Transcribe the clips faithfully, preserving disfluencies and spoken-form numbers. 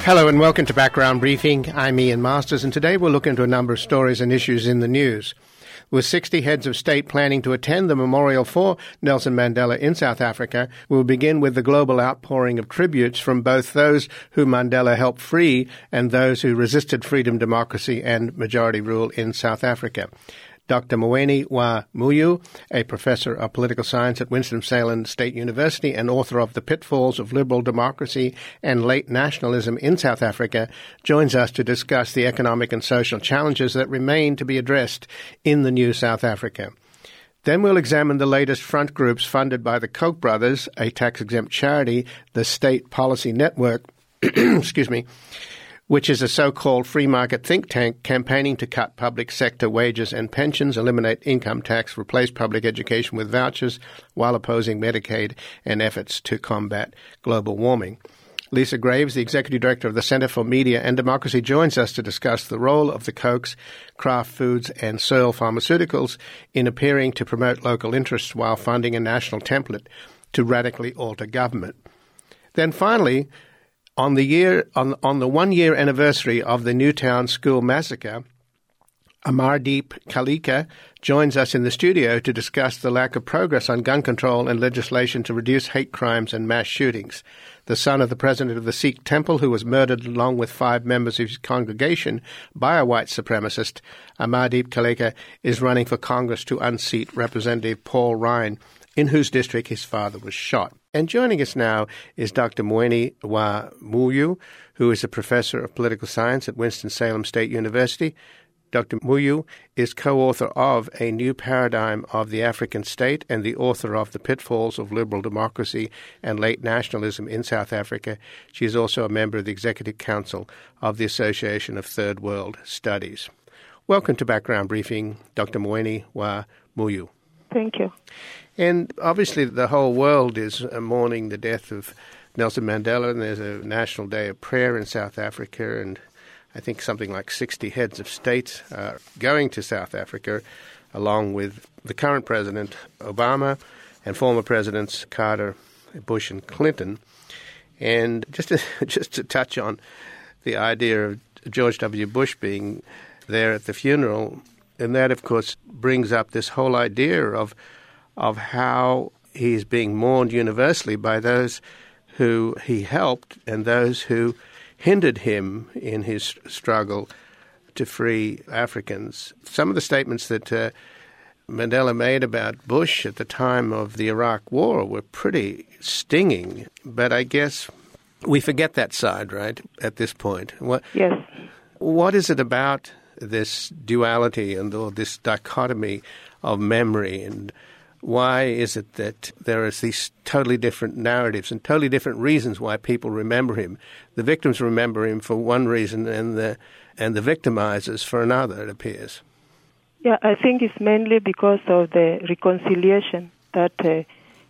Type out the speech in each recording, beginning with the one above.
Hello and welcome to Background Briefing. I'm Ian Masters, and today we'll look into a number of stories and issues in the news. With sixty heads of state planning to attend the memorial for Nelson Mandela in South Africa, we'll begin with the global outpouring of tributes from both those who Mandela helped free and those who resisted freedom, democracy and majority rule in South Africa. Doctor Mweeni wa Moyo, a professor of political science at Winston-Salem State University and author of The Pitfalls of Liberal Democracy and Late Nationalism in South Africa, joins us to discuss the economic and social challenges that remain to be addressed in the new South Africa. Then we'll examine the latest front groups funded by the Koch brothers, a tax-exempt charity, the State Policy Network, excuse me, which is a so-called free market think tank campaigning to cut public sector wages and pensions, eliminate income tax, replace public education with vouchers, while opposing Medicaid and efforts to combat global warming. Lisa Graves, the Executive Director of the Center for Media and Democracy, joins us to discuss the role of the Kochs, Kraft Foods and Searle Pharmaceuticals in appearing to promote local interests while funding a national template to radically alter government. Then finally, On the year on, on the one-year anniversary of the Newtown school massacre, Amardeep Kalika joins us in the studio to discuss the lack of progress on gun control and legislation to reduce hate crimes and mass shootings. The son of the president of the Sikh temple, who was murdered along with five members of his congregation by a white supremacist, Amardeep Kalika is running for Congress to unseat Representative Paul Ryan, in whose district his father was shot. And joining us now is Doctor Mweeni wa Moyo, who is a professor of political science at Winston-Salem State University. Doctor Moyo is co-author of A New Paradigm of the African State and the author of The Pitfalls of Liberal Democracy and Late Nationalism in South Africa. She is also a member of the Executive Council of the Association of Third World Studies. Welcome to Background Briefing, Doctor Mweeni wa Moyo. Thank you. And obviously the whole world is mourning the death of Nelson Mandela, and there's a National Day of Prayer in South Africa, and I think something like sixty heads of state are going to South Africa, along with the current president, Obama, and former presidents Carter, Bush, and Clinton. And just to, just to touch on the idea of George W. Bush being there at the funeral, and that, of course, brings up this whole idea of of how he's being mourned universally by those who he helped and those who hindered him in his struggle to free Africans. Some of the statements that uh, Mandela made about Bush at the time of the Iraq War were pretty stinging, but I guess we forget that side, right, at this point. What, yes. What is it about this duality and or this dichotomy of memory, and why is it that there are these totally different narratives and totally different reasons why people remember him? The victims remember him for one reason and the and the victimizers for another, it appears. Yeah, I think it's mainly because of the reconciliation that uh,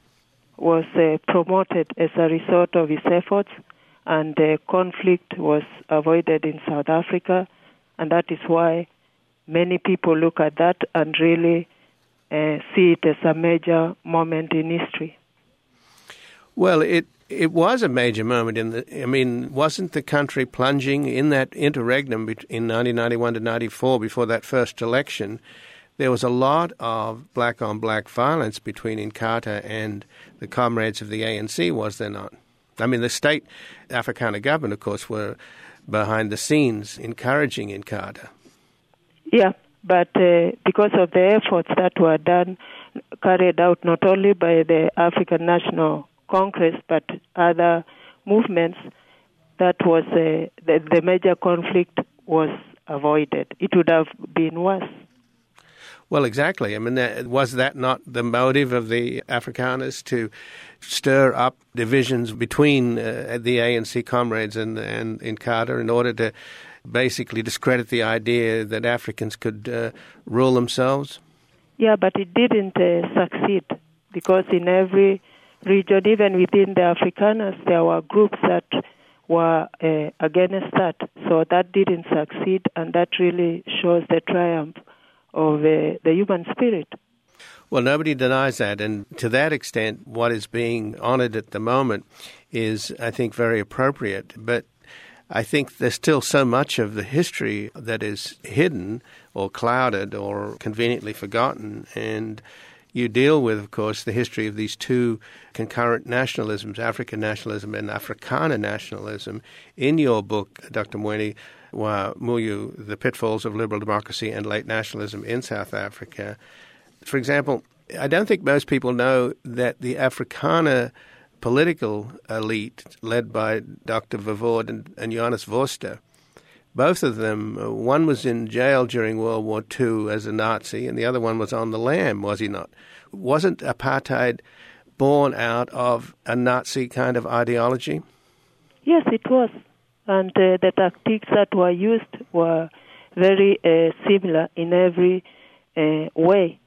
was uh, promoted as a result of his efforts, and the conflict was avoided in South Africa, and that is why many people look at that and really Uh, see it as a major moment in history. Well, it it was a major moment in the. I mean, wasn't the country plunging in that interregnum in nineteen ninety-one to ninety-four before that first election? There was a lot of black-on-black violence between Inkatha and the comrades of the A N C, was there not? I mean, the state Afrikaner government, of course, were behind the scenes encouraging Inkatha. Yeah. But uh, because of the efforts that were done, carried out not only by the African National Congress, but other movements, that was uh, the, the major conflict was avoided. It would have been worse. Well, exactly. I mean, that, was that not the motive of the Afrikaners to stir up divisions between uh, the A N C comrades and, and Inkatha in order to basically discredit the idea that Africans could uh, rule themselves? Yeah, but it didn't uh, succeed, because in every region, even within the Afrikaners, there were groups that were uh, against that. So that didn't succeed, and that really shows the triumph of uh, the human spirit. Well, nobody denies that, and to that extent, what is being honored at the moment is, I think, very appropriate. But I think there's still so much of the history that is hidden or clouded or conveniently forgotten. And you deal with, of course, the history of these two concurrent nationalisms, African nationalism and Afrikaner nationalism, in your book, Doctor Mweni wa Moyo, The Pitfalls of Liberal Democracy and Late Nationalism in South Africa. For example, I don't think most people know that the Afrikaner political elite, led by Doctor Verwoerd and, and Johannes Vorster, both of them, uh, one was in jail during World War Two as a Nazi, and the other one was on the lam, was he not? Wasn't apartheid born out of a Nazi kind of ideology? Yes, it was. And uh, the tactics that were used were very uh, similar in every uh, way.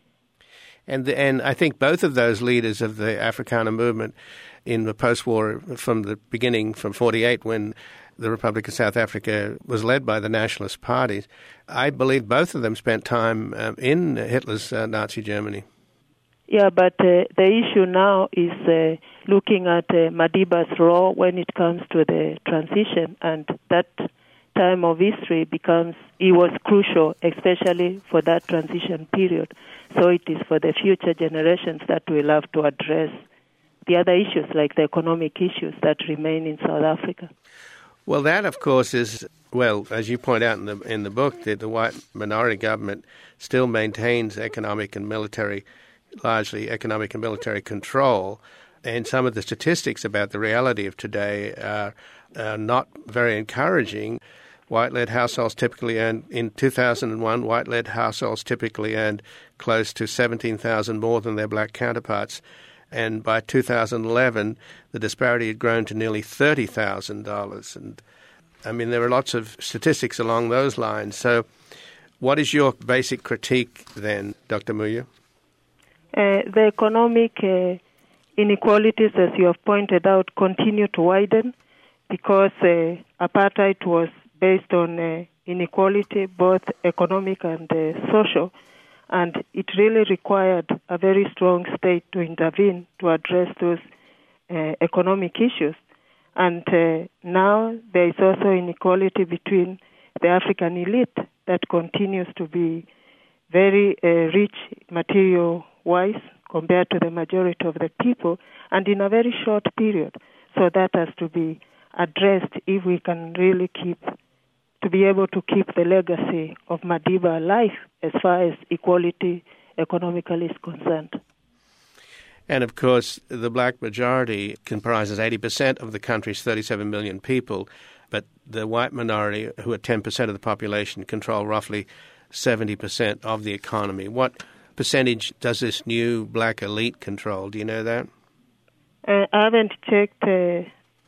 And the, and I think both of those leaders of the Afrikaner movement in the post-war, from the beginning, from forty-eight, when the Republic of South Africa was led by the nationalist parties, I believe both of them spent time um, in Hitler's uh, Nazi Germany. Yeah, but uh, the issue now is uh, looking at uh, Madiba's role when it comes to the transition, and that time of history becomes, it was crucial, especially for that transition period. So it is for the future generations that we'll have to address the other issues, like the economic issues that remain in South Africa. Well, that, of course, is, well, as you point out in the in the book, that the white minority government still maintains economic and military, largely economic and military control. And some of the statistics about the reality of today are, are not very encouraging. White-led households typically earned, in two thousand one, white-led households typically earned close to seventeen thousand dollars more than their black counterparts. And by two thousand eleven, the disparity had grown to nearly thirty thousand dollars. And, I mean, there are lots of statistics along those lines. So what is your basic critique then, Doctor Moyo? Uh, the economic uh, inequalities, as you have pointed out, continue to widen because uh, apartheid was based on uh, inequality, both economic and uh, social. And it really required a very strong state to intervene to address those uh, economic issues. And uh, now there is also inequality between the African elite that continues to be very uh, rich material-wise compared to the majority of the people, and in a very short period. So that has to be addressed if we can really keep to be able to keep the legacy of Madiba alive as far as equality economically is concerned. And, of course, the black majority comprises eighty percent of the country's thirty-seven million people, but the white minority, who are ten percent of the population, control roughly seventy percent of the economy. What percentage does this new black elite control? Do you know that? Uh, I haven't checked uh,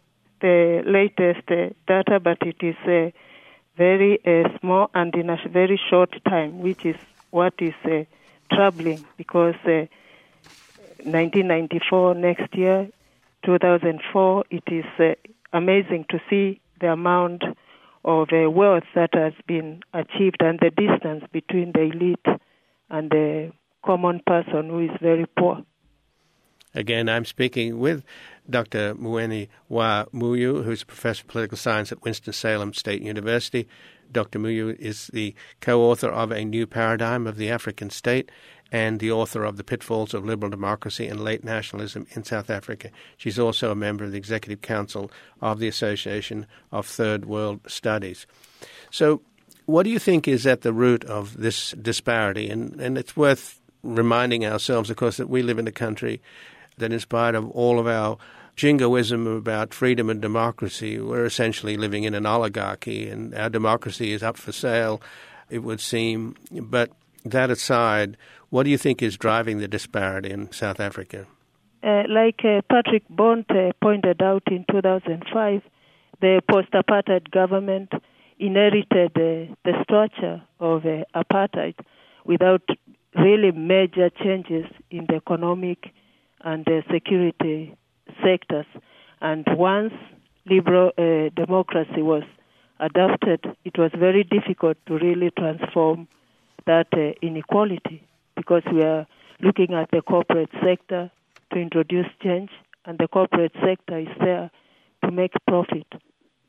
the latest uh, data, but it is uh, very uh, small and in a very short time, which is what is uh, troubling, because uh, nineteen ninety-four, next year, two thousand four, it is uh, amazing to see the amount of uh, wealth that has been achieved and the distance between the elite and the common person who is very poor. Again, I'm speaking with Doctor Mweni wa Moyo, who's a professor of political science at Winston-Salem State University. Doctor Moyo is the co-author of A New Paradigm of the African State and the author of The Pitfalls of Liberal Democracy and Late Nationalism in South Africa. She's also a member of the Executive Council of the Association of Third World Studies. So what do you think is at the root of this disparity? And, and it's worth reminding ourselves, of course, that we live in a country that, in spite of all of our jingoism about freedom and democracy, we're essentially living in an oligarchy, and our democracy is up for sale, it would seem. But that aside, what do you think is driving the disparity in South Africa? Uh, like uh, Patrick Bond uh, pointed out in two thousand five, the post-apartheid government inherited uh, the structure of uh, apartheid without really major changes in the economic and the security sectors. And once liberal uh, democracy was adopted, it was very difficult to really transform that uh, inequality, because we are looking at the corporate sector to introduce change, and the corporate sector is there to make profit.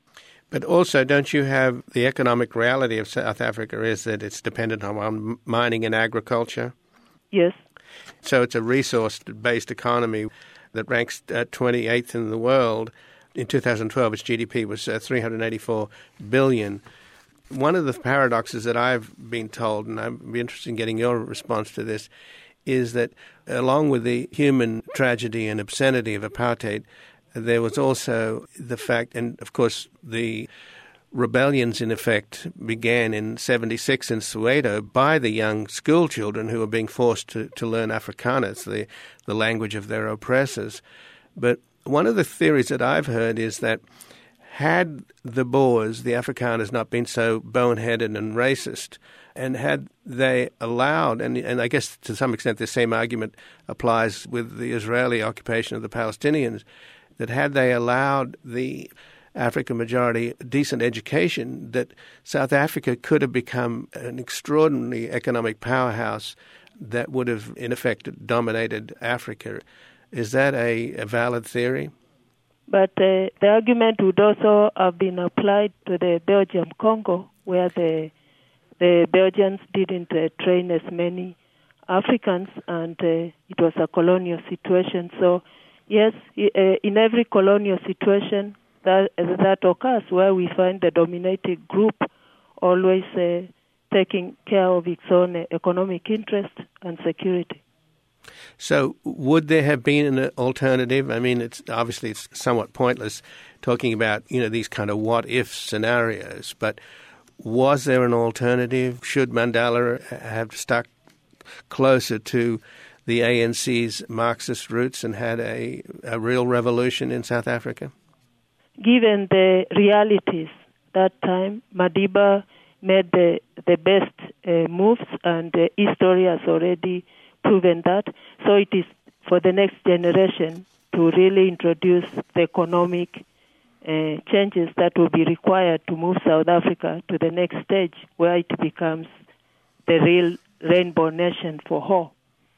But also, don't you have the economic reality of South Africa is that it's dependent on mining and agriculture? Yes. So it's a resource-based economy that ranks uh, twenty-eighth in the world. In two thousand twelve, its G D P was uh, three hundred eighty-four billion dollars. One of the paradoxes that I've been told, and I'd be interested in getting your response to this, is that along with the human tragedy and obscenity of apartheid, there was also the fact, and of course the rebellions in effect began in seventy-six in Soweto by the young school children who were being forced to, to learn Afrikaans, the, the language of their oppressors. But one of the theories that I've heard is that had the Boers, the Afrikaners, not been so boneheaded and racist, and had they allowed, and, and I guess to some extent the same argument applies with the Israeli occupation of the Palestinians, that had they allowed the African majority decent education, that South Africa could have become an extraordinary economic powerhouse that would have, in effect, dominated Africa. Is that a, a valid theory? But uh, the argument would also have been applied to the Belgium Congo, where the the Belgians didn't uh, train as many Africans, and uh, it was a colonial situation. So, yes, uh, in every colonial situation that that occurs, where we find the dominating group always uh, taking care of its own uh, economic interest and security. So would there have been an alternative? I mean, it's obviously it's somewhat pointless talking about, you know, these kind of what-if scenarios, but was there an alternative? Should Mandela have stuck closer to the A N C's Marxist roots and had a, a real revolution in South Africa? Given the realities that time, Madiba made the, the best uh, moves, and uh, history has already proven that. So it is for the next generation to really introduce the economic uh, changes that will be required to move South Africa to the next stage, where it becomes the real rainbow nation for all.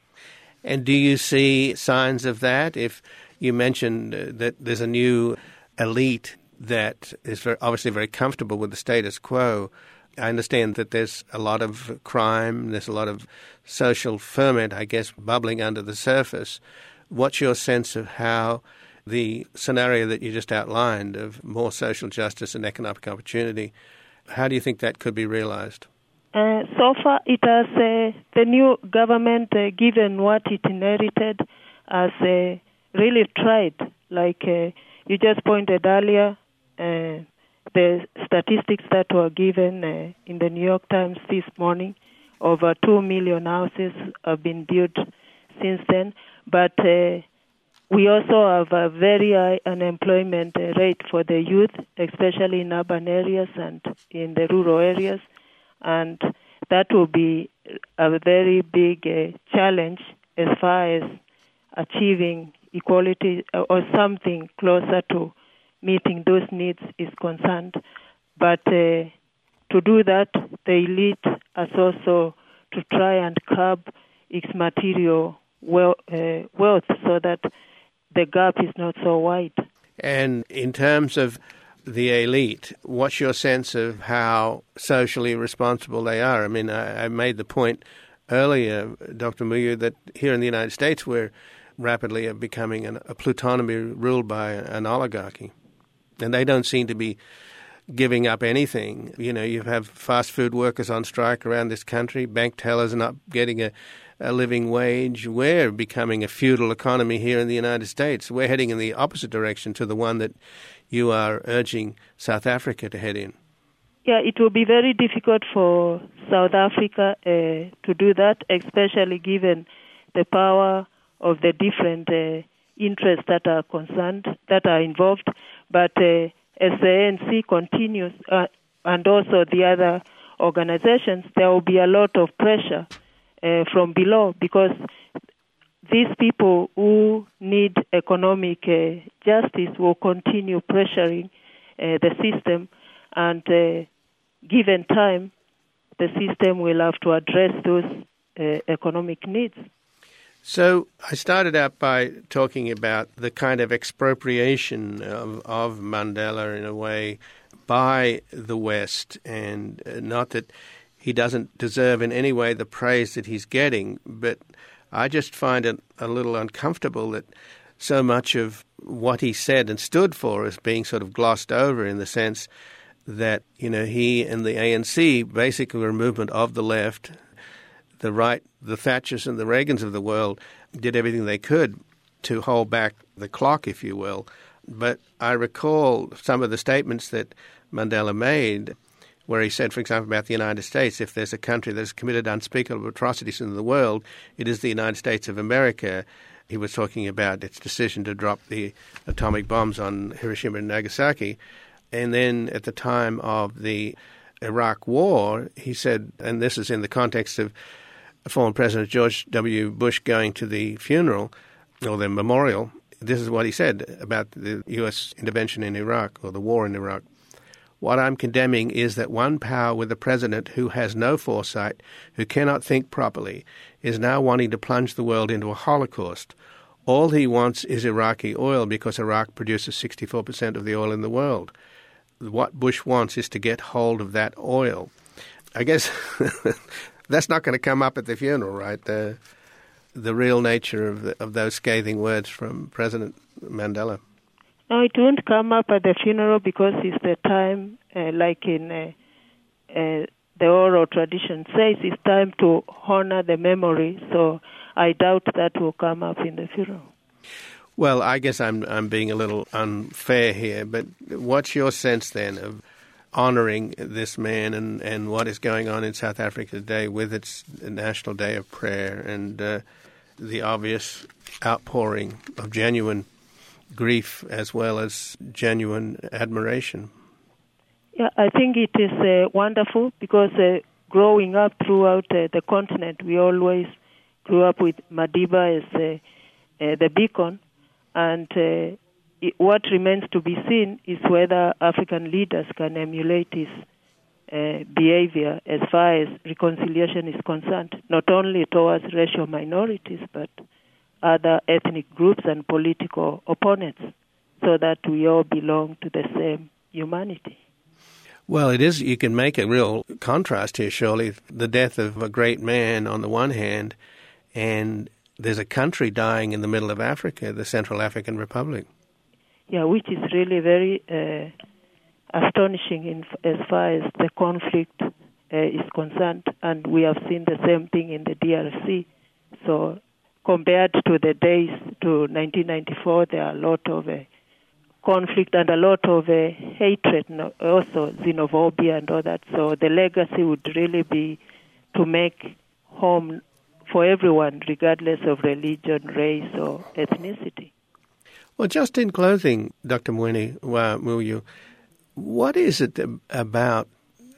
And do you see signs of that? If you mentioned uh, that there's a new elite that is very, obviously very comfortable with the status quo, I understand that there's a lot of crime, there's a lot of social ferment, I guess, bubbling under the surface. What's your sense of how the scenario that you just outlined of more social justice and economic opportunity, how do you think that could be realized? Uh, so far, it has uh, the new government, uh, given what it inherited, has uh, really tried. Like uh, you just pointed earlier, uh, the statistics that were given uh, in the New York Times this morning, over two million houses have been built since then. But uh, we also have a very high unemployment rate for the youth, especially in urban areas and in the rural areas. And that will be a very big uh, challenge as far as achieving equality or something closer to meeting those needs is concerned. But uh, to do that, the elite has also to try and curb its material wealth, uh, wealth so that the gap is not so wide. And in terms of the elite, what's your sense of how socially responsible they are? I mean, I, I made the point earlier, Doctor Muyu, that here in the United States we're rapidly becoming an, a plutonomy ruled by an oligarchy. And they don't seem to be giving up anything. You know, you have fast food workers on strike around this country, bank tellers not getting a, a living wage. We're becoming a feudal economy here in the United States. We're heading in the opposite direction to the one that you are urging South Africa to head in. Yeah, it will be very difficult for South Africa uh, to do that, especially given the power of the different uh, interests that are concerned, that are involved. But uh, as the A N C continues, uh, and also the other organizations, there will be a lot of pressure uh, from below, because these people who need economic uh, justice will continue pressuring uh, the system, and uh, given time, the system will have to address those uh, economic needs. So I started out by talking about the kind of expropriation of, of Mandela in a way by the West, and not that he doesn't deserve in any way the praise that he's getting, but I just find it a little uncomfortable that so much of what he said and stood for is being sort of glossed over, in the sense that, you know, he and the A N C basically were a movement of the left. The right, the Thatchers and the Reagans of the world did everything they could to hold back the clock, if you will. But I recall some of the statements that Mandela made, where he said, for example, about the United States, if there's a country that has committed unspeakable atrocities in the world, it is the United States of America. He was talking about its decision to drop the atomic bombs on Hiroshima and Nagasaki. And then at the time of the Iraq War, he said, and this is in the context of former President George W. Bush going to the funeral, or the memorial, this is what he said about the U S intervention in Iraq, or the war in Iraq. What I'm condemning is that one power with a president who has no foresight, who cannot think properly, is now wanting to plunge the world into a holocaust. All he wants is Iraqi oil because Iraq produces sixty-four percent of the oil in the world. What Bush wants is to get hold of that oil. I guess that's not going to come up at the funeral, right? The, the real nature of, the, of those scathing words from President Mandela. No, it won't come up at the funeral because it's the time, uh, like in uh, uh, the oral tradition says, it's time to honor the memory. So I doubt that will come up in the funeral. Well, I guess I'm I'm being a little unfair here, but what's your sense then of honoring this man and, and what is going on in South Africa today with its National Day of Prayer and uh, the obvious outpouring of genuine grief as well as genuine admiration? Yeah, I think it is uh, wonderful because uh, growing up throughout uh, the continent, we always grew up with Madiba as uh, uh, the beacon. And uh, it, what remains to be seen is whether African leaders can emulate his uh, behavior as far as reconciliation is concerned, not only towards racial minorities, but other ethnic groups and political opponents, so that we all belong to the same humanity. Well, it is. You can make a real contrast here, surely. The death of a great man on the one hand, and there's a country dying in the middle of Africa, the Central African Republic. Yeah, which is really very uh, astonishing in, as far as the conflict uh, is concerned. And we have seen the same thing in the D R C. So compared to the days to nineteen ninety-four, there are a lot of uh, conflict and a lot of uh, hatred, also xenophobia and all that. So the legacy would really be to make home for everyone, regardless of religion, race, or ethnicity. Well, just in closing, Doctor Mweni wa Muyu, what is it about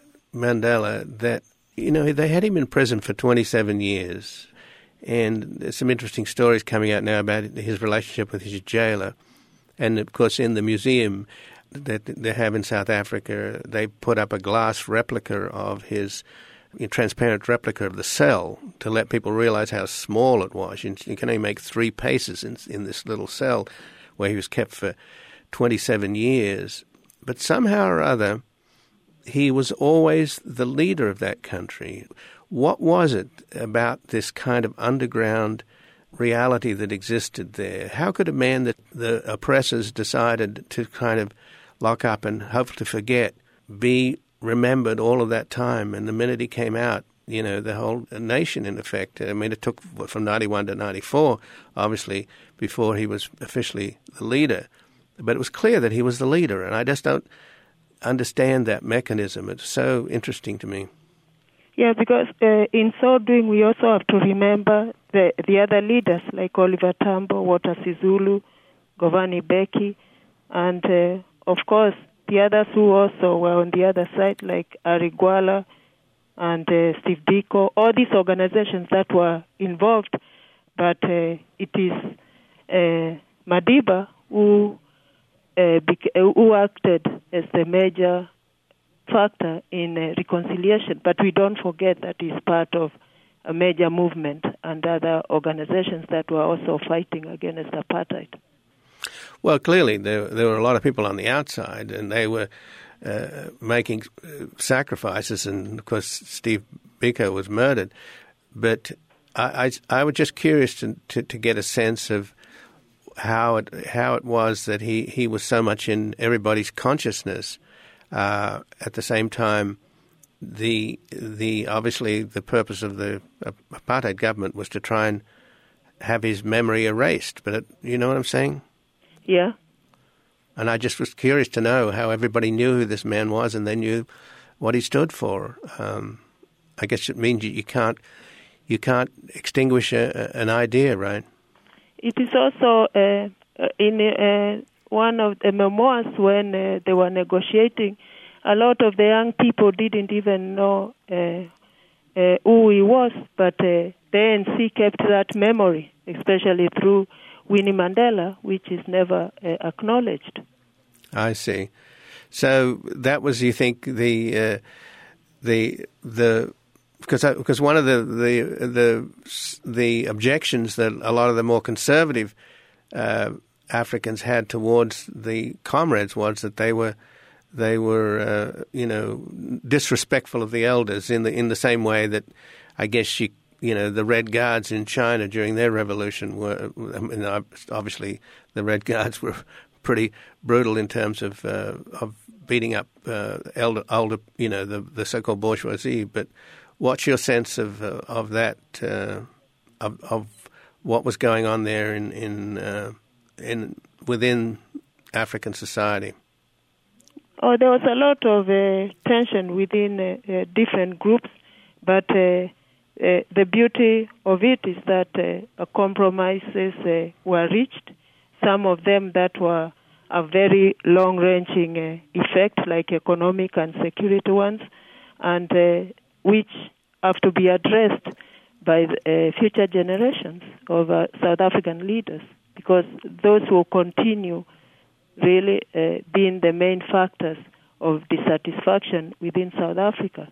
Mandela that, you know, they had him in prison for twenty-seven years, and there's some interesting stories coming out now about his relationship with his jailer. And, of course, in the museum that they have in South Africa, they put up a glass replica of his a transparent replica of the cell to let people realize how small it was. You can only make three paces in, in this little cell where he was kept for twenty-seven years. But somehow or other, he was always the leader of that country. What was it about this kind of underground reality that existed there? How could a man that the oppressors decided to kind of lock up and hope to forget be remembered all of that time? And the minute he came out, you know, the whole nation, in effect, I mean, it took from ninety-one to ninety-four, obviously, before he was officially the leader. But it was clear that he was the leader, and I just don't understand that mechanism. It's so interesting to me. Yeah, because uh, in so doing, we also have to remember the, the other leaders, like Oliver Tambo, Walter Sisulu, Govan Mbeki, and, uh, of course, the others who also were on the other side, like Ari Gwala and uh, Steve Biko, all these organizations that were involved. But uh, it is uh, Madiba who uh, beca- who acted as the major factor in uh, reconciliation. But we don't forget that he's part of a major movement and other organizations that were also fighting against apartheid. Well, clearly there there were a lot of people on the outside, and they were uh, making sacrifices. And of course, Steve Biko was murdered. But I, I, I was just curious to, to to get a sense of how it how it was that he, he was so much in everybody's consciousness. Uh, at the same time, the the obviously the purpose of the apartheid government was to try and have his memory erased. But it, you know what I'm saying? Yeah. And I just was curious to know how everybody knew who this man was, and they knew what he stood for. Um, I guess it means you, you can't you can't extinguish a, an idea, right? It is also uh, in uh, one of the memoirs when uh, they were negotiating. A lot of the young people didn't even know uh, uh, who he was, but uh, the A N C kept that memory, especially through Winnie Mandela, which is never uh, acknowledged. I see. So that was, you think, the uh, the the because I, because one of the, the the the objections that a lot of the more conservative uh, Africans had towards the comrades was that they were they were uh, you know disrespectful of the elders in the in the same way that I guess you. You know, the Red Guards in China during their revolution were, I mean, obviously the Red Guards were pretty brutal in terms of uh, of beating up uh, elder, older, you know, the, the so-called bourgeoisie. But what's your sense of uh, of that, uh, of, of what was going on there in in uh, in within African society? Oh, there was a lot of uh, tension within uh, uh, different groups, but. Uh, Uh, the beauty of it is that uh, compromises uh, were reached, some of them that were a very long-ranging uh, effect, like economic and security ones, and uh, which have to be addressed by the, uh, future generations of uh, South African leaders, because those will continue really uh, being the main factors of dissatisfaction within South Africa.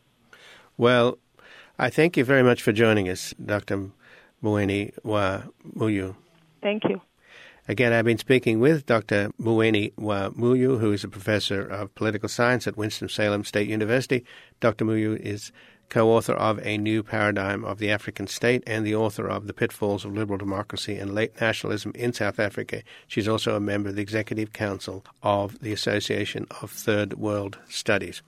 Well, I thank you very much for joining us, Doctor Mboweni wa Moyo. Thank you. Again, I've been speaking with Doctor Mboweni wa Moyo, who is a professor of political science at Winston-Salem State University. Doctor Moyo is co-author of A New Paradigm of the African State and the author of The Pitfalls of Liberal Democracy and Late Nationalism in South Africa. She's also a member of the Executive Council of the Association of Third World Studies.